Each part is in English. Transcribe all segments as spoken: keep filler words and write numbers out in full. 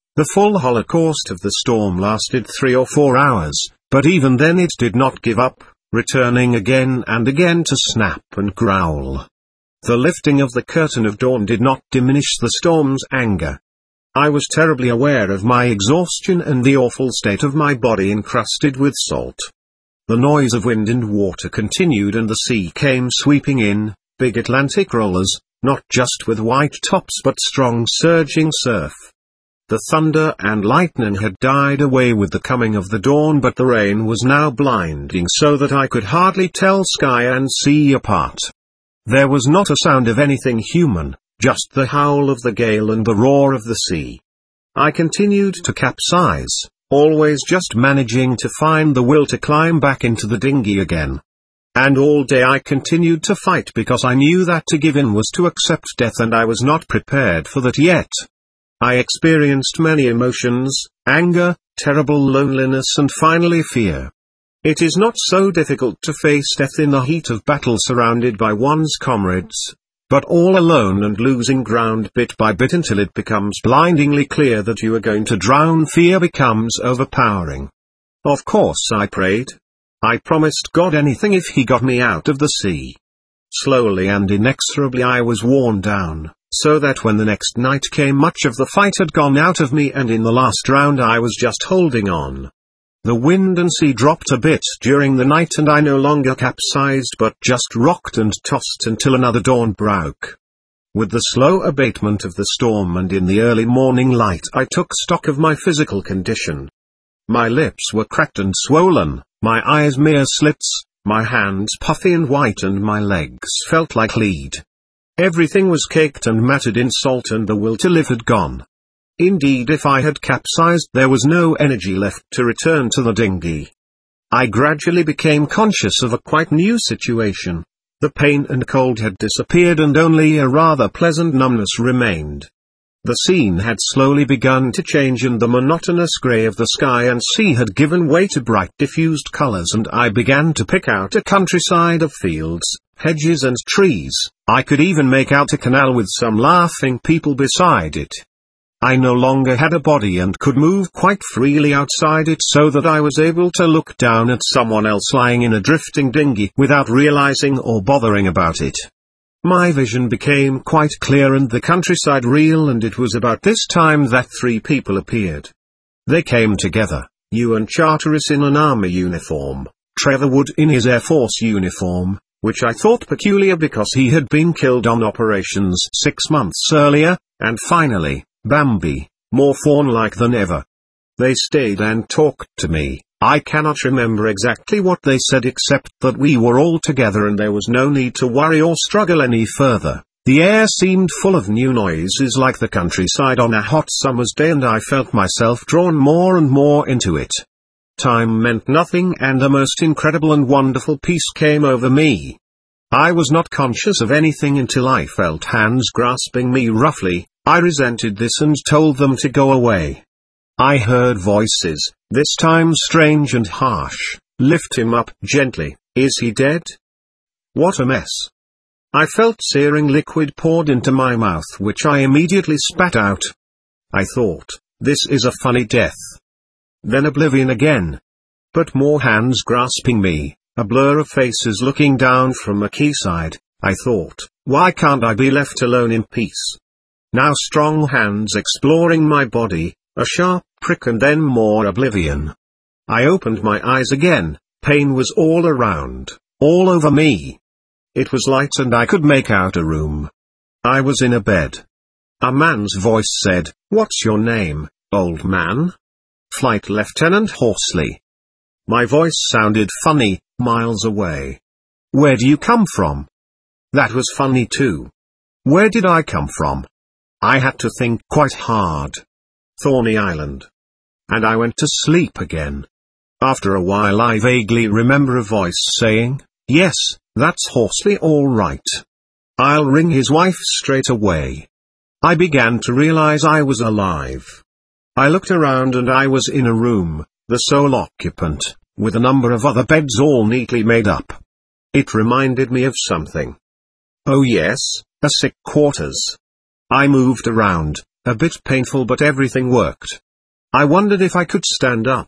The full holocaust of the storm lasted three or four hours, but even then it did not give up, returning again and again to snap and growl. The lifting of the curtain of dawn did not diminish the storm's anger. I was terribly aware of my exhaustion and the awful state of my body encrusted with salt. The noise of wind and water continued and the sea came sweeping in, big Atlantic rollers, not just with white tops but strong surging surf. The thunder and lightning had died away with the coming of the dawn, but the rain was now blinding so that I could hardly tell sky and sea apart. There was not a sound of anything human, just the howl of the gale and the roar of the sea. I continued to capsize, always just managing to find the will to climb back into the dinghy again. And all day I continued to fight because I knew that to give in was to accept death, and I was not prepared for that yet. I experienced many emotions: anger, terrible loneliness, and finally fear. It is not so difficult to face death in the heat of battle surrounded by one's comrades, but all alone and losing ground bit by bit until it becomes blindingly clear that you are going to drown. Fear becomes overpowering. Of course I prayed. I promised God anything if He got me out of the sea. Slowly and inexorably I was worn down, so that when the next night came much of the fight had gone out of me, and in the last round I was just holding on. The wind and sea dropped a bit during the night and I no longer capsized but just rocked and tossed until another dawn broke. With the slow abatement of the storm and in the early morning light I took stock of my physical condition. My lips were cracked and swollen, my eyes mere slits, my hands puffy and white, and my legs felt like lead. Everything was caked and matted in salt and the will to live had gone. Indeed, if I had capsized there was no energy left to return to the dinghy. I gradually became conscious of a quite new situation. The pain and cold had disappeared and only a rather pleasant numbness remained. The scene had slowly begun to change and the monotonous grey of the sky and sea had given way to bright diffused colours, and I began to pick out a countryside of fields, hedges and trees. I could even make out a canal with some laughing people beside it. I no longer had a body and could move quite freely outside it, so that I was able to look down at someone else lying in a drifting dinghy without realizing or bothering about it. My vision became quite clear and the countryside real, and it was about this time that three people appeared. They came together: Ewan Charteris in an army uniform, Trevor Wood in his Air Force uniform, which I thought peculiar because he had been killed on operations six months earlier, and finally, Bambi, more fawn-like than ever. They stayed and talked to me. I cannot remember exactly what they said except that we were all together and there was no need to worry or struggle any further. The air seemed full of new noises like the countryside on a hot summer's day, and I felt myself drawn more and more into it. Time meant nothing and a most incredible and wonderful peace came over me. I was not conscious of anything until I felt hands grasping me roughly. I resented this and told them to go away. I heard voices, this time strange and harsh: "Lift him up gently, is he dead?" What a mess. I felt searing liquid poured into my mouth, which I immediately spat out. I thought, this is a funny death. Then oblivion again. But more hands grasping me, a blur of faces looking down from a quayside. I thought, why can't I be left alone in peace? Now strong hands exploring my body, a sharp prick and then more oblivion. I opened my eyes again. Pain was all around, all over me. It was light and I could make out a room. I was in a bed. A man's voice said, "What's your name, old man?" "Flight Lieutenant Horsley." My voice sounded funny, miles away. "Where do you come from?" That was funny too. Where did I come from? I had to think quite hard. Thorney Island. And I went to sleep again. After a while I vaguely remember a voice saying, "Yes, that's Horsley all right. I'll ring his wife straight away." I began to realize I was alive. I looked around and I was in a room, the sole occupant, with a number of other beds all neatly made up. It reminded me of something. Oh yes, a sick quarters. I moved around, A bit painful, but everything worked. I wondered if I could stand up.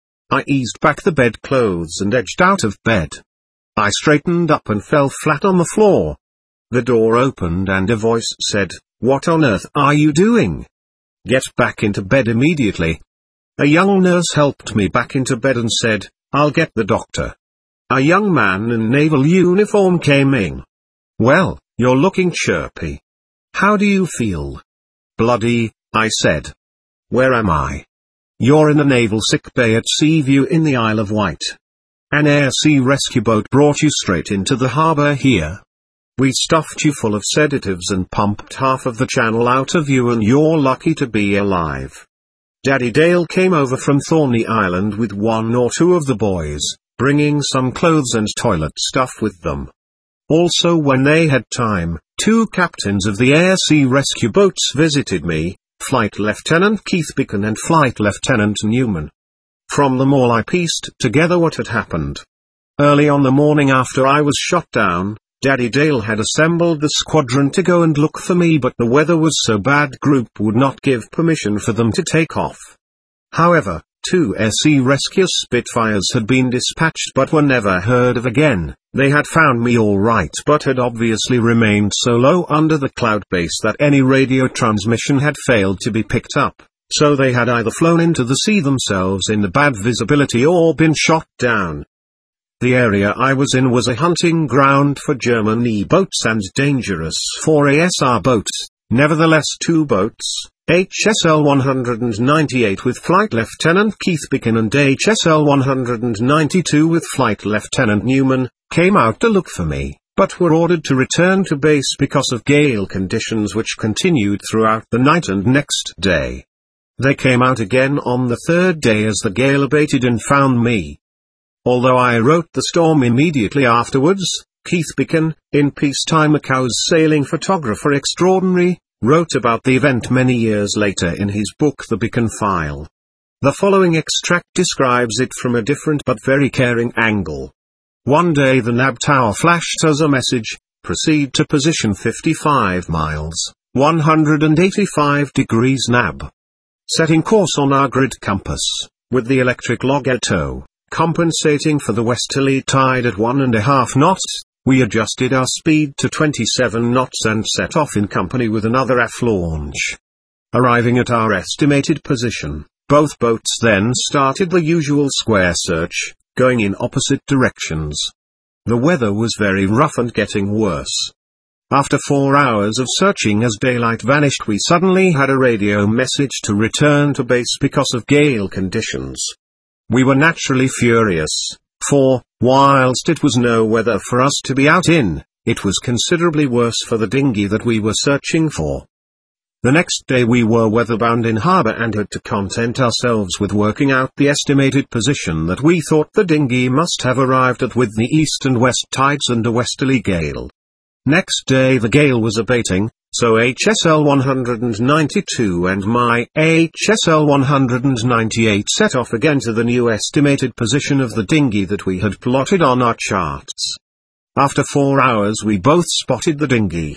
I eased back the bedclothes and edged out of bed. I straightened up and fell flat on the floor. The door opened and a voice said, "What on earth are you doing? Get back into bed immediately." A young nurse helped me back into bed and said, "I'll get the doctor." A young man in naval uniform came in. "Well, you're looking chirpy. How do you feel?" "Bloody," I said. "Where am I?" "You're in a naval sick bay at Seaview in the Isle of Wight. An air sea rescue boat brought you straight into the harbour here. We stuffed you full of sedatives and pumped half of the channel out of you, and you're lucky to be alive." Daddy Dale came over from Thorney Island with one or two of the boys, bringing some clothes and toilet stuff with them. Also, when they had time, two captains of the air sea rescue boats visited me, Flight Lieutenant Keith Beacon and Flight Lieutenant Newman. From them all I pieced together what had happened. Early on the morning after I was shot down, Daddy Dale had assembled the squadron to go and look for me, but the weather was so bad Group would not give permission for them to take off. However, two air sea rescue Spitfires had been dispatched but were never heard of again. They had found me all right, but had obviously remained so low under the cloud base that any radio transmission had failed to be picked up, so they had either flown into the sea themselves in the bad visibility or been shot down. The area I was in was a hunting ground for German E-boats and dangerous four A S R boats. Nevertheless, two boats, H S L one ninety-eight with Flight Lieutenant Keith Beacon and H S L one ninety-two with Flight Lieutenant Newman, came out to look for me, but were ordered to return to base because of gale conditions which continued throughout the night and next day. They came out again on the third day as the gale abated and found me. Although I wrote the storm immediately afterwards, Keith Beacon, in peacetime Macau's sailing photographer extraordinary, wrote about the event many years later in his book The Beacon File. The following extract describes it from a different but very caring angle. One day the N A B tower flashed us a message: proceed to position fifty-five miles, one hundred eighty-five degrees N A B. Setting course on our grid compass, with the electric log at tow, compensating for the westerly tide at one and a half knots, we adjusted our speed to twenty-seven knots and set off in company with another F launch. Arriving at our estimated position, both boats then started the usual square search, going in opposite directions. The weather was very rough and getting worse. After four hours of searching, as daylight vanished, we suddenly had a radio message to return to base because of gale conditions. We were naturally furious, for, whilst it was no weather for us to be out in, it was considerably worse for the dinghy that we were searching for. The next day we were weatherbound in harbour and had to content ourselves with working out the estimated position that we thought the dinghy must have arrived at with the east and west tides and a westerly gale. Next day the gale was abating, so H S L one ninety-two and my H S L one ninety-eight set off again to the new estimated position of the dinghy that we had plotted on our charts. After four hours we both spotted the dinghy.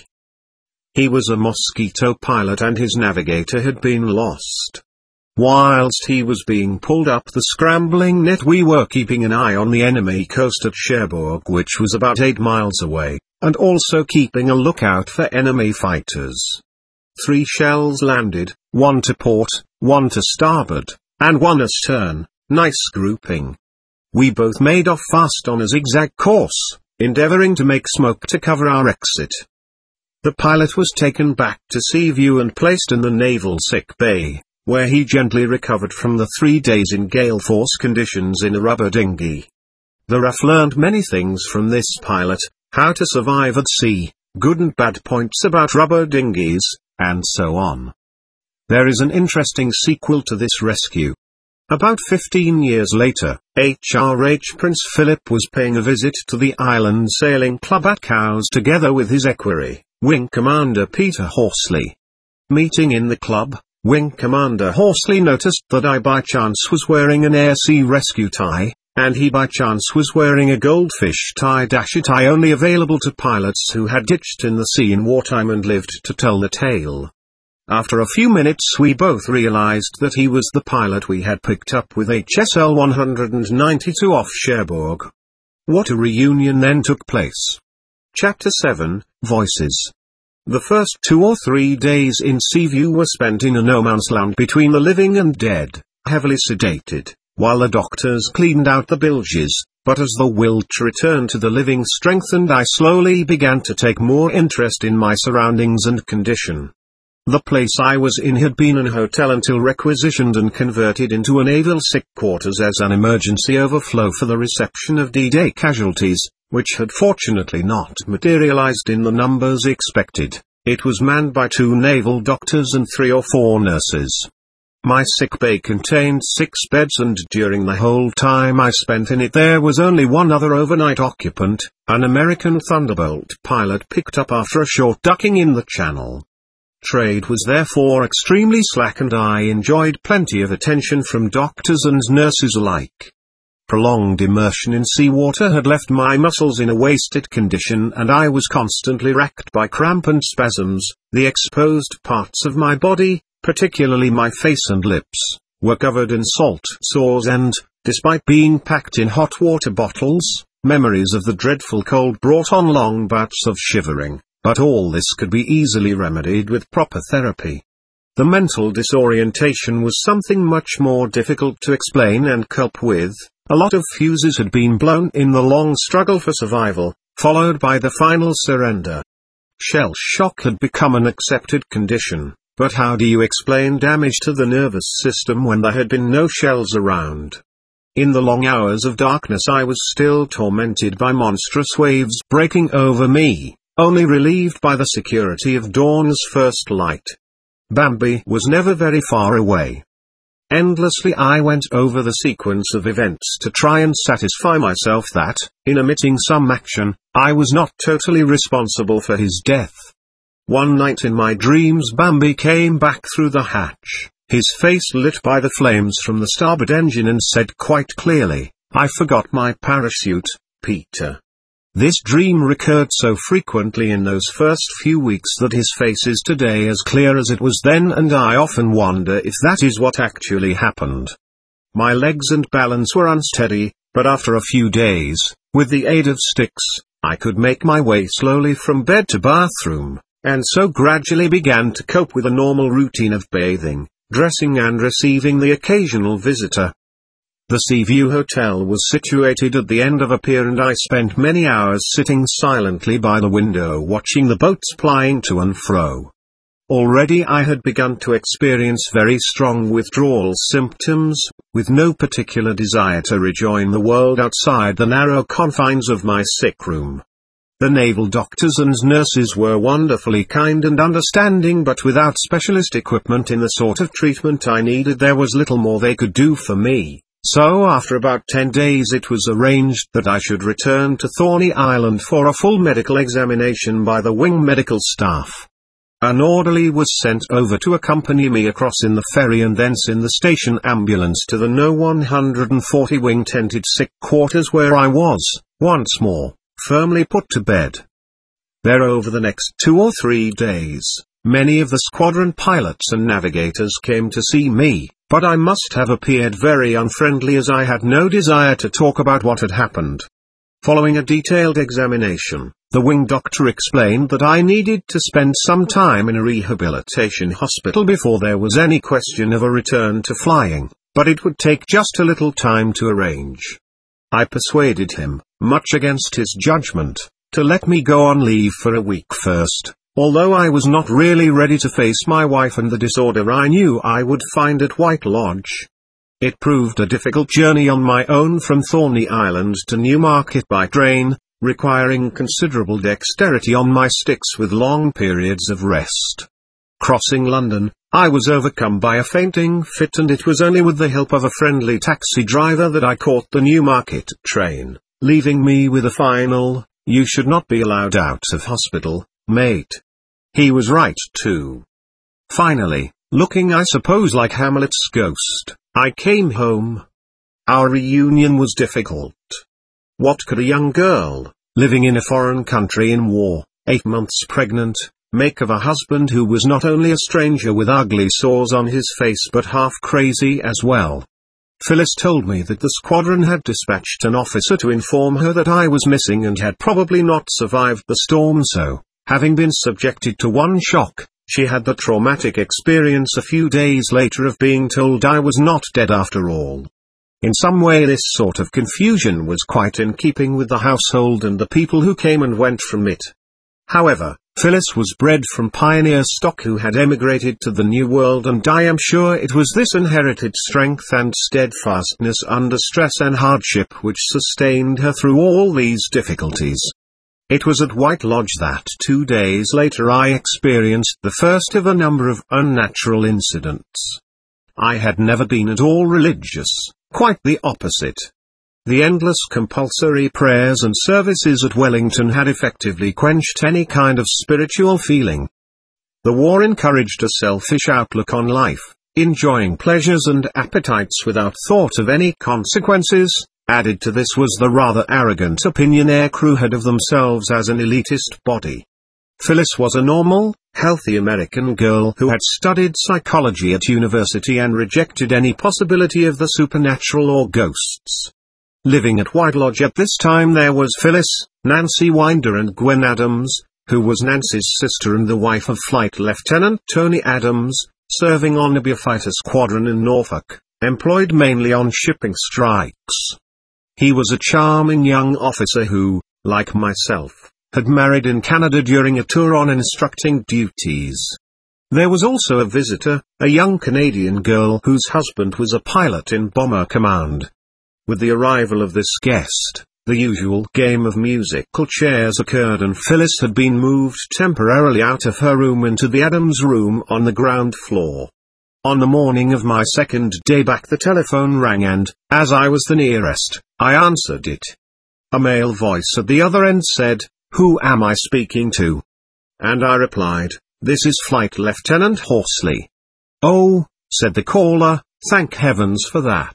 He was a Mosquito pilot and his navigator had been lost. Whilst he was being pulled up the scrambling net, we were keeping an eye on the enemy coast at Cherbourg, which was about eight miles away, and also keeping a lookout for enemy fighters. Three shells landed, one to port, one to starboard, and one astern. Nice grouping. We both made off fast on a zigzag course, endeavoring to make smoke to cover our exit. The pilot was taken back to Seaview and placed in the naval sick bay, where he gently recovered from the three days in gale force conditions in a rubber dinghy. The R A F learned many things from this pilot: how to survive at sea, good and bad points about rubber dinghies, and so on. There is an interesting sequel to this rescue. About fifteen years later, H R H Prince Philip was paying a visit to the Island Sailing Club at Cowes together with his equerry, Wing Commander Peter Horsley. Meeting in the club, Wing Commander Horsley noticed that I by chance was wearing an air sea rescue tie, and he by chance was wearing a goldfish tie-a tie only available to pilots who had ditched in the sea in wartime and lived to tell the tale. After a few minutes we both realized that he was the pilot we had picked up with H S L one ninety-two off Cherbourg. What a reunion then took place. Chapter seven, Voices. The first two or three days in Seaview were spent in a no-man's land between the living and dead, heavily sedated, while the doctors cleaned out the bilges, but as the will to return to the living strengthened I slowly began to take more interest in my surroundings and condition. The place I was in had been an hotel until requisitioned and converted into a naval sick quarters as an emergency overflow for the reception of D-Day casualties, which had fortunately not materialized in the numbers expected. It was manned by two naval doctors and three or four nurses. My sick bay contained six beds, and during the whole time I spent in it there was only one other overnight occupant, an American Thunderbolt pilot picked up after a short ducking in the channel. Trade was therefore extremely slack, and I enjoyed plenty of attention from doctors and nurses alike. Prolonged immersion in seawater had left my muscles in a wasted condition, and I was constantly racked by cramp and spasms. The exposed parts of my body, particularly my face and lips, were covered in salt sores and, despite being packed in hot water bottles, memories of the dreadful cold brought on long bouts of shivering. But all this could be easily remedied with proper therapy. The mental disorientation was something much more difficult to explain and cope with. A lot of fuses had been blown in the long struggle for survival, followed by the final surrender. Shell shock had become an accepted condition, but how do you explain damage to the nervous system when there had been no shells around? In the long hours of darkness I was still tormented by monstrous waves breaking over me, only relieved by the security of dawn's first light. Bambi was never very far away. Endlessly I went over the sequence of events to try and satisfy myself that, in omitting some action, I was not totally responsible for his death. One night in my dreams Bambi came back through the hatch, his face lit by the flames from the starboard engine, and said quite clearly, "I forgot my parachute, Peter." This dream recurred so frequently in those first few weeks that his face is today as clear as it was then, and I often wonder if that is what actually happened. My legs and balance were unsteady, but after a few days, with the aid of sticks, I could make my way slowly from bed to bathroom, and so gradually began to cope with a normal routine of bathing, dressing and receiving the occasional visitor. The Seaview Hotel was situated at the end of a pier, and I spent many hours sitting silently by the window watching the boats plying to and fro. Already I had begun to experience very strong withdrawal symptoms, with no particular desire to rejoin the world outside the narrow confines of my sick room. The naval doctors and nurses were wonderfully kind and understanding, but without specialist equipment in the sort of treatment I needed there was little more they could do for me. So after about ten days it was arranged that I should return to Thorney Island for a full medical examination by the wing medical staff. An orderly was sent over to accompany me across in the ferry and thence in the station ambulance to the No one forty wing tented sick quarters, where I was, once more, firmly put to bed. There over the next two or three days, many of the squadron pilots and navigators came to see me, but I must have appeared very unfriendly as I had no desire to talk about what had happened. Following a detailed examination, the wing doctor explained that I needed to spend some time in a rehabilitation hospital before there was any question of a return to flying, but it would take just a little time to arrange. I persuaded him, much against his judgment, to let me go on leave for a week first. Although I was not really ready to face my wife and the disorder I knew I would find at White Lodge. It proved a difficult journey on my own from Thorney Island to Newmarket by train, requiring considerable dexterity on my sticks with long periods of rest. Crossing London, I was overcome by a fainting fit, and it was only with the help of a friendly taxi driver that I caught the Newmarket train, leaving me with a final, "You should not be allowed out of hospital, mate." He was right too. Finally, looking I suppose like Hamlet's ghost, I came home. Our reunion was difficult. What could a young girl, living in a foreign country in war, eight months pregnant, make of a husband who was not only a stranger with ugly sores on his face but half crazy as well. Phyllis told me that the squadron had dispatched an officer to inform her that I was missing and had probably not survived the storm, so, having been subjected to one shock, she had the traumatic experience a few days later of being told I was not dead after all. In some way this sort of confusion was quite in keeping with the household and the people who came and went from it. However, Phyllis was bred from pioneer stock who had emigrated to the New World, and I am sure it was this inherited strength and steadfastness under stress and hardship which sustained her through all these difficulties. It was at White Lodge that two days later I experienced the first of a number of unnatural incidents. I had never been at all religious, quite the opposite. The endless compulsory prayers and services at Wellington had effectively quenched any kind of spiritual feeling. The war encouraged a selfish outlook on life, enjoying pleasures and appetites without thought of any consequences. Added to this was the rather arrogant opinion air crew had of themselves as an elitist body. Phyllis was a normal, healthy American girl who had studied psychology at university and rejected any possibility of the supernatural or ghosts. Living at White Lodge at this time there was Phyllis, Nancy Winder and Gwen Adams, who was Nancy's sister and the wife of Flight Lieutenant Tony Adams, serving on a B fighter squadron in Norfolk, employed mainly on shipping strikes. He was a charming young officer who, like myself, had married in Canada during a tour on instructing duties. There was also a visitor, a young Canadian girl whose husband was a pilot in Bomber Command. With the arrival of this guest, the usual game of musical chairs occurred and Phyllis had been moved temporarily out of her room into the Adams room on the ground floor. On the morning of my second day back the telephone rang and, as I was the nearest, I answered it. A male voice at the other end said, "Who am I speaking to?" And I replied, "This is Flight Lieutenant Horsley." "Oh," said the caller, "thank heavens for that.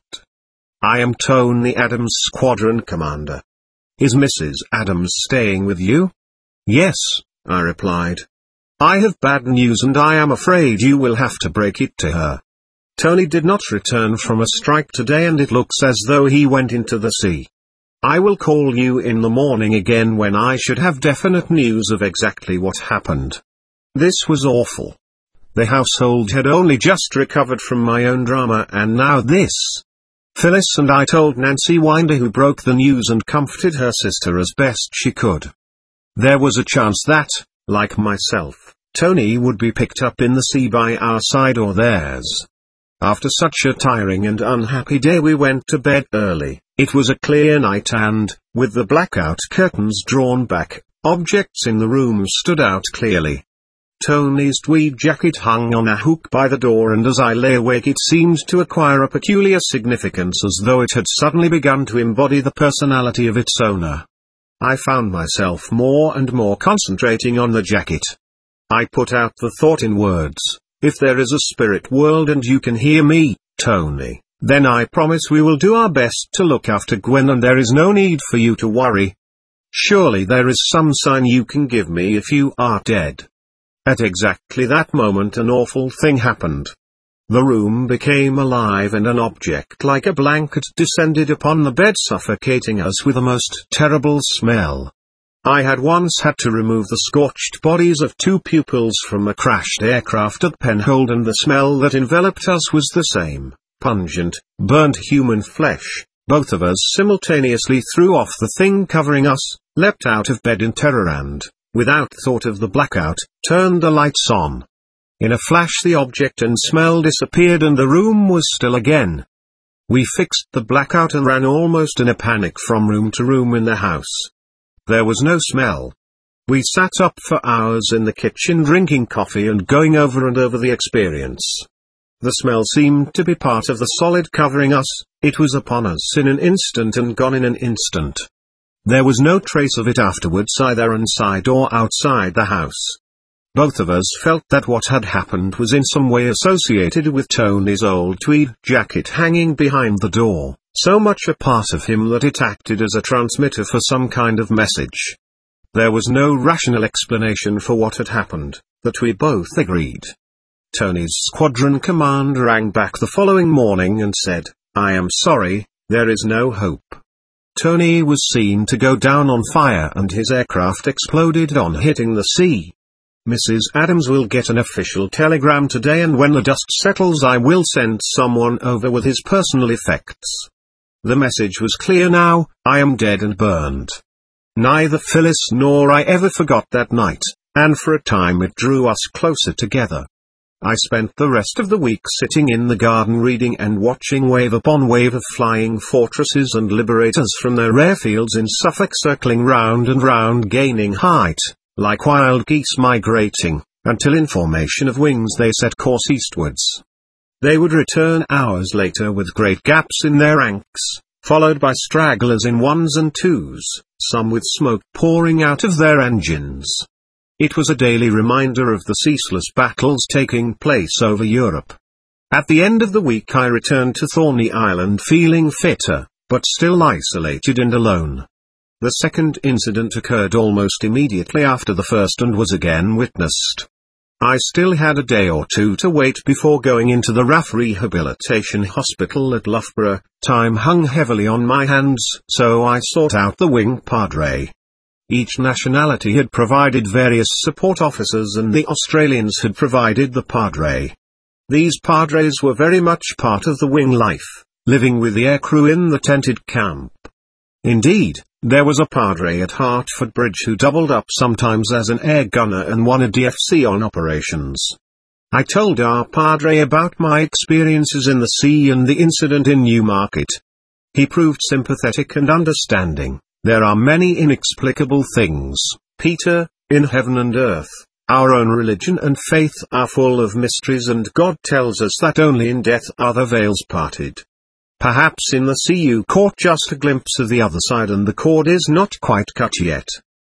I am Tony Adams, Squadron Commander. Is Missus Adams staying with you?" "Yes," I replied. "I have bad news and I am afraid you will have to break it to her. Tony did not return from a strike today and it looks as though he went into the sea. I will call you in the morning again when I should have definite news of exactly what happened." This was awful. The household had only just recovered from my own drama and now this. Phyllis and I told Nancy Winder, who broke the news and comforted her sister as best she could. There was a chance that, like myself, Tony would be picked up in the sea by our side or theirs. After such a tiring and unhappy day we went to bed early. It was a clear night and, with the blackout curtains drawn back, objects in the room stood out clearly. Tony's tweed jacket hung on a hook by the door and as I lay awake it seemed to acquire a peculiar significance as though it had suddenly begun to embody the personality of its owner. I found myself more and more concentrating on the jacket. I put out the thought in words, "If there is a spirit world and you can hear me, Tony, then I promise we will do our best to look after Gwen and there is no need for you to worry. Surely there is some sign you can give me if you are dead." At exactly that moment an awful thing happened. The room became alive and an object like a blanket descended upon the bed, suffocating us with a most terrible smell. I had once had to remove the scorched bodies of two pupils from a crashed aircraft at Penhold and the smell that enveloped us was the same, pungent, burnt human flesh. Both of us simultaneously threw off the thing covering us, leapt out of bed in terror and, without thought of the blackout, turned the lights on. In a flash the object and smell disappeared and the room was still again. We fixed the blackout and ran almost in a panic from room to room in the house. There was no smell. We sat up for hours in the kitchen drinking coffee and going over and over the experience. The smell seemed to be part of the solid covering us, it was upon us in an instant and gone in an instant. There was no trace of it afterwards either inside or outside the house. Both of us felt that what had happened was in some way associated with Tony's old tweed jacket hanging behind the door, so much a part of him that it acted as a transmitter for some kind of message. There was no rational explanation for what had happened, that we both agreed. Tony's squadron commander rang back the following morning and said, "I am sorry, there is no hope." Tony was seen to go down on fire and his aircraft exploded on hitting the sea. Missus Adams will get an official telegram today, and when the dust settles I will send someone over with his personal effects. The message was clear now: I am dead and burned. Neither Phyllis nor I ever forgot that night, and for a time it drew us closer together. I spent the rest of the week sitting in the garden reading and watching wave upon wave of flying fortresses and liberators from their airfields in Suffolk circling round and round, gaining height, like wild geese migrating, until in formation of wings they set course eastwards. They would return hours later with great gaps in their ranks, followed by stragglers in ones and twos, some with smoke pouring out of their engines. It was a daily reminder of the ceaseless battles taking place over Europe. At the end of the week I returned to Thorney Island feeling fitter, but still isolated and alone. The second incident occurred almost immediately after the first and was again witnessed. I still had a day or two to wait before going into the R A F Rehabilitation Hospital at Loughborough. Time hung heavily on my hands, so I sought out the wing padre. Each nationality had provided various support officers and the Australians had provided the padre. These padres were very much part of the wing life, living with the aircrew in the tented camp. Indeed, there was a padre at Hertford Bridge who doubled up sometimes as an air gunner and won a D F C on operations. I told our padre about my experiences in the sea and the incident in Newmarket. He proved sympathetic and understanding. There are many inexplicable things, Peter, in heaven and earth. Our own religion and faith are full of mysteries, and God tells us that only in death are the veils parted. Perhaps in the sea you caught just a glimpse of the other side and the cord is not quite cut yet.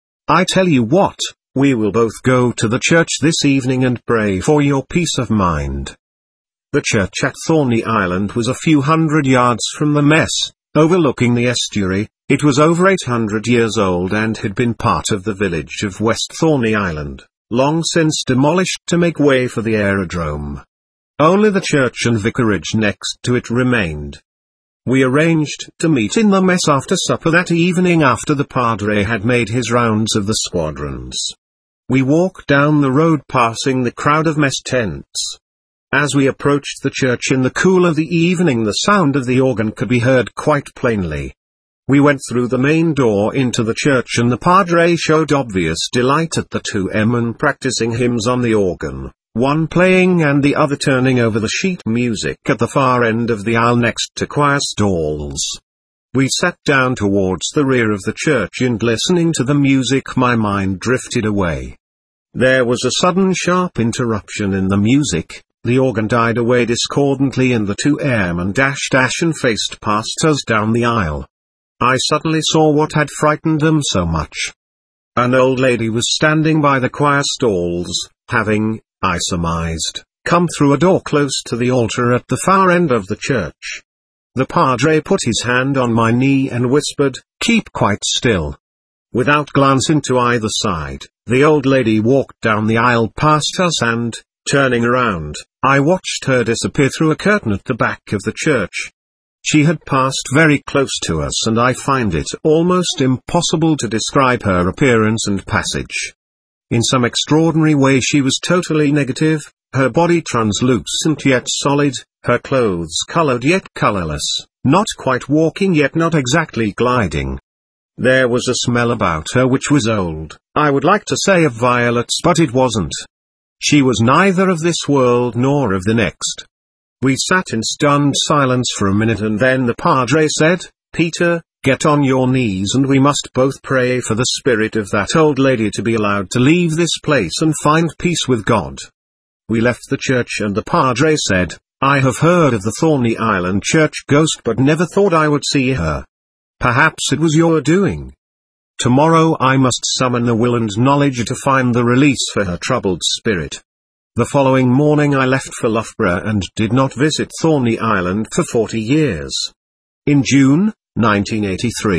I tell you what, we will both go to the church this evening and pray for your peace of mind. The church at Thorney Island was a few hundred yards from the mess, overlooking the estuary. It was over eight hundred years old and had been part of the village of West Thorney Island, long since demolished to make way for the aerodrome. Only the church and vicarage next to it remained. We arranged to meet in the mess after supper that evening after the padre had made his rounds of the squadrons. We walked down the road passing the crowd of mess tents. As we approached the church in the cool of the evening, the sound of the organ could be heard quite plainly. We went through the main door into the church and the padre showed obvious delight at the two men practicing hymns on the organ, one playing and the other turning over the sheet music at the far end of the aisle next to choir stalls. We sat down towards the rear of the church and listening to the music my mind drifted away. There was a sudden sharp interruption in the music. The organ died away discordantly and the two airmen dashed and faced past us down the aisle. I suddenly saw what had frightened them so much. An old lady was standing by the choir stalls, having, I surmised, come through a door close to the altar at the far end of the church. The padre put his hand on my knee and whispered, "Keep quite still." Without glancing to either side, the old lady walked down the aisle past us and, turning around, I watched her disappear through a curtain at the back of the church. She had passed very close to us and I find it almost impossible to describe her appearance and passage. In some extraordinary way she was totally negative, her body translucent yet solid, her clothes colored yet colorless, not quite walking yet not exactly gliding. There was a smell about her which was old, I would like to say of violets, but it wasn't. She was neither of this world nor of the next. We sat in stunned silence for a minute and then the padre said, "Peter, get on your knees and we must both pray for the spirit of that old lady to be allowed to leave this place and find peace with God." We left the church and the padre said, "I have heard of the Thorney Island church ghost but never thought I would see her. Perhaps it was your doing. Tomorrow I must summon the will and knowledge to find the release for her troubled spirit." The following morning I left for Loughborough and did not visit Thorney Island for forty years. In June, nineteen eighty-three,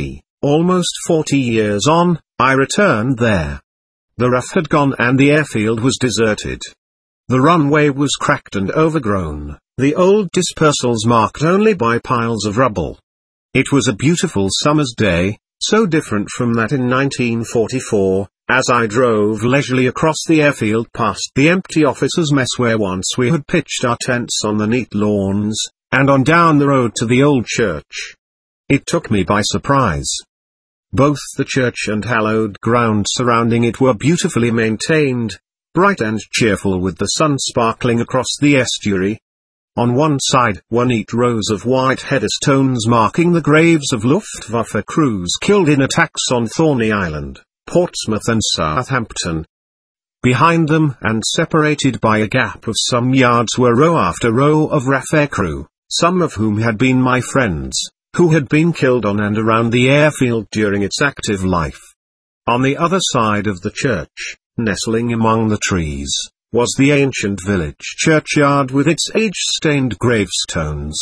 Almost forty years on, I returned there. The R A F had gone and the airfield was deserted. The runway was cracked and overgrown, the old dispersals marked only by piles of rubble. It was a beautiful summer's day, so different from that in nineteen forty-four, as I drove leisurely across the airfield past the empty officers' mess where once we had pitched our tents on the neat lawns, and on down the road to the old church. It took me by surprise. Both the church and hallowed ground surrounding it were beautifully maintained, bright and cheerful with the sun sparkling across the estuary. On one side were neat rows of white headstones marking the graves of Luftwaffe crews killed in attacks on Thorney Island, Portsmouth and Southampton. Behind them and separated by a gap of some yards were row after row of R A F aircrew, some of whom had been my friends, who had been killed on and around the airfield during its active life. On the other side of the church, nestling among the trees, was the ancient village churchyard with its age-stained gravestones.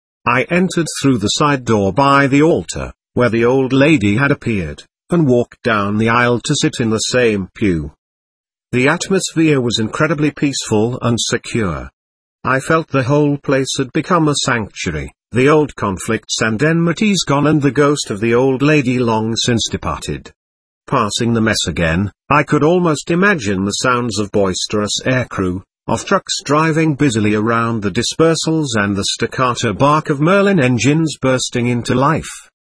I entered through the side door by the altar, where the old lady had appeared, and walked down the aisle to sit in the same pew. The atmosphere was incredibly peaceful and secure. I felt the whole place had become a sanctuary, the old conflicts and enmities gone and the ghost of the old lady long since departed. Passing the mess again, I could almost imagine the sounds of boisterous aircrew, of trucks driving busily around the dispersals and the staccato bark of Merlin engines bursting into life.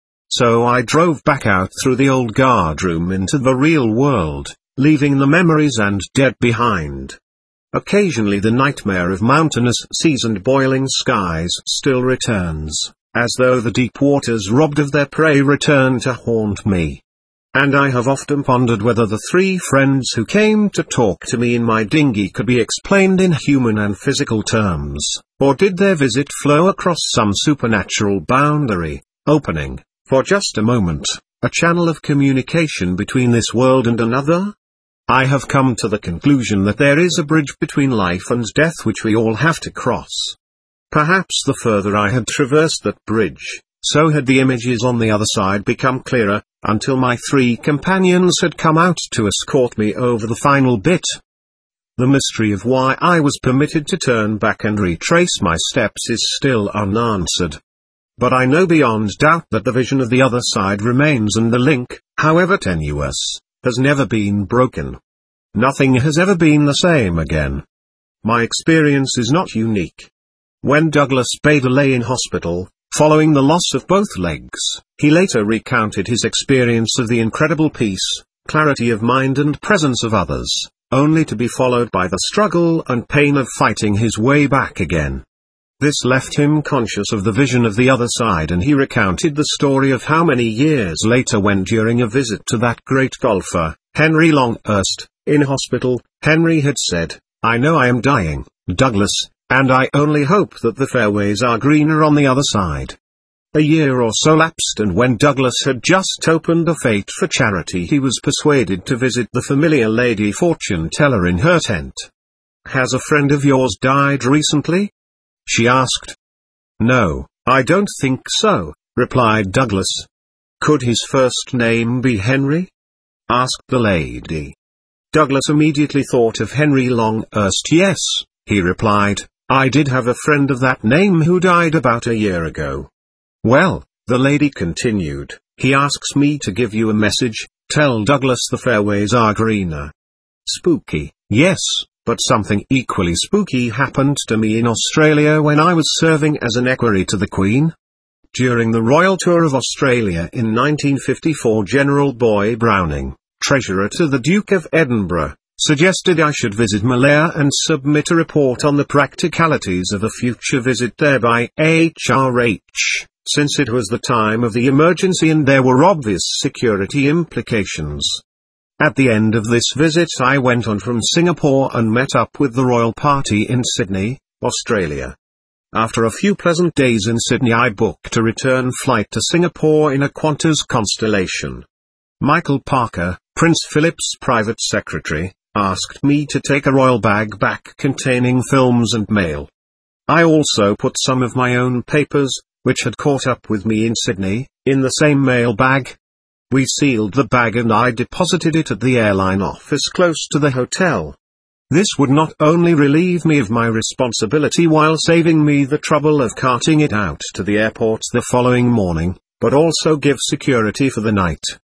So I drove back out through the old guardroom into the real world, leaving the memories and dead behind. Occasionally the nightmare of mountainous seas and boiling skies still returns, as though the deep waters robbed of their prey return to haunt me. And I have often pondered whether the three friends who came to talk to me in my dinghy could be explained in human and physical terms, or did their visit flow across some supernatural boundary, opening, for just a moment, a channel of communication between this world and another? I have come to the conclusion that there is a bridge between life and death which we all have to cross. Perhaps the further I had traversed that bridge, so had the images on the other side become clearer, until my three companions had come out to escort me over the final bit. The mystery of why I was permitted to turn back and retrace my steps is still unanswered. But I know beyond doubt that the vision of the other side remains, and the link, however tenuous, has never been broken. Nothing has ever been the same again. My experience is not unique. When Douglas Bader lay in hospital, following the loss of both legs, he later recounted his experience of the incredible peace, clarity of mind and presence of others, only to be followed by the struggle and pain of fighting his way back again. This left him conscious of the vision of the other side, and he recounted the story of how many years later, when during a visit to that great golfer, Henry Longhurst, in hospital, Henry had said, "I know I am dying, Douglas, and I only hope that the fairways are greener on the other side." A year or so lapsed, and when Douglas had just opened a fete for charity, he was persuaded to visit the familiar lady fortune teller in her tent. "Has a friend of yours died recently?" she asked. "No, I don't think so," replied Douglas. "Could his first name be Henry?" asked the lady. Douglas immediately thought of Henry Longhurst. "Yes," he replied, "I did have a friend of that name who died about a year ago." "Well," the lady continued, "he asks me to give you a message. Tell Douglas the fairways are greener." Spooky, yes, but something equally spooky happened to me in Australia when I was serving as an equerry to the Queen. During the Royal Tour of Australia in nineteen fifty-four, General Boy Browning, treasurer to the Duke of Edinburgh, suggested I should visit Malaya and submit a report on the practicalities of a future visit there by H R H, since it was the time of the emergency and there were obvious security implications. At the end of this visit I went on from Singapore and met up with the royal party in Sydney, Australia. After a few pleasant days in Sydney, I booked a return flight to Singapore in a Qantas Constellation. Michael Parker, Prince Philip's private secretary, asked me to take a royal bag back containing films and mail. I also put some of my own papers, which had caught up with me in Sydney, in the same mail bag. We sealed the bag and I deposited it at the airline office close to the hotel. This would not only relieve me of my responsibility while saving me the trouble of carting it out to the airport the following morning, but also give security for the night.